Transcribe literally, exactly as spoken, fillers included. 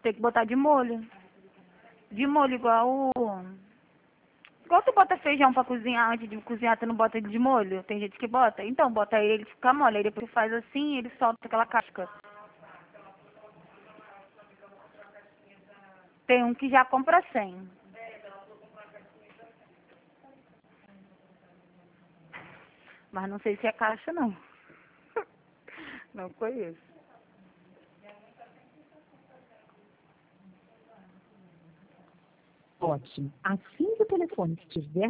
tem que botar de molho. De molho igual o... Igual tu bota feijão pra cozinhar, antes de cozinhar tu não bota ele de molho? Tem gente que bota. Então, bota ele, ele fica mole. Aí depois tu faz assim e ele solta aquela casca. Tem um que já compra cem. Mas não sei se é caixa, não. Não conheço. Ótimo. Assim que o telefone estiver